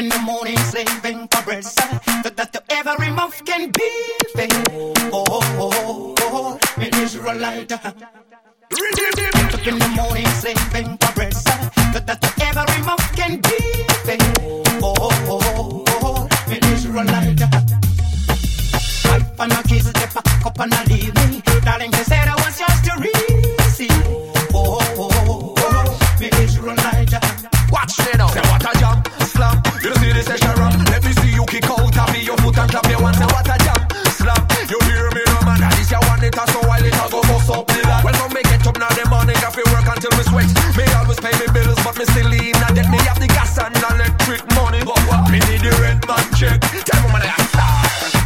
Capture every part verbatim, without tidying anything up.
in the morning slaving for bread, so that every mouth can be fed. Oh, oh, oh, oh, me Israelite. Get up in the morning slaving for bread, so that every mouth can be fed. Oh, oh, oh, oh, me Israelite. Wife and my kids, they pack up and I leave me. Darling, they said I was yours to receive. Oh, oh, oh, oh, me Israelite. Watch me now. Say what a jam, slam. You see this session run. Let me see you kick out, tap your foot and clap your hands. Say what a jam, slam. You hear me no man? This you want it, so while it a go bust up the land. Well, come me get up now the morning, I feel work until me sweat. Me always pay me bills, but me still lean. I get me have the gas and electric money, but what? Me need the rent man check. Tell me man I start.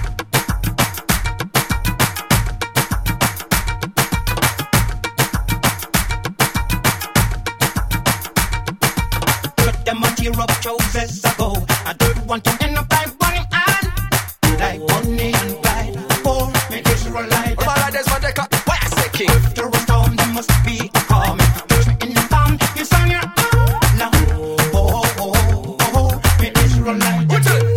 Them a tear up trousers ago. I don't want to end up like Bonnie and like Bonnie and Clyde. For me Israelite. All of this man they cut. Why I say king? After a storm there must be a calm. Touch me in the palm, you sound your arm now. Oh, oh, oh, oh, oh, me Israelite. What's it?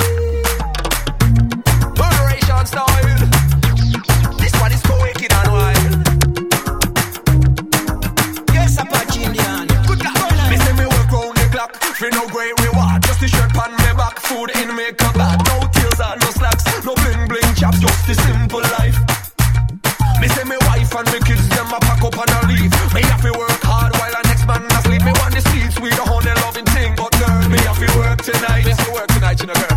Moderation style. This one is so wicked and wild. Yes, Apache Indian. Good God. Me say me work round the clock. For no great reward, just the shirt on me back, food in me cupboard, no tears and no slacks, no bling bling chops, just the simple life. Me say me wife and me kids, them a pack up and a leave. Me have to work hard while the next man asleep. Me want the streets with a honey loving thing, but girl, me have to work tonight. Me have to work tonight, you know, girl.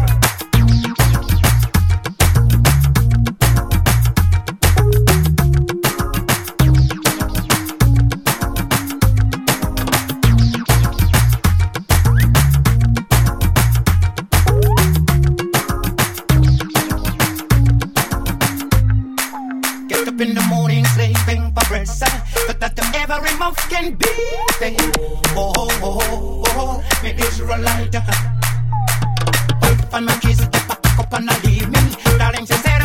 In the morning slaving for bread, so that every mouth can be fed. Oh, oh, oh, oh, me Israelite. Wife and my kids, they pack up and I leave me. Darling, she said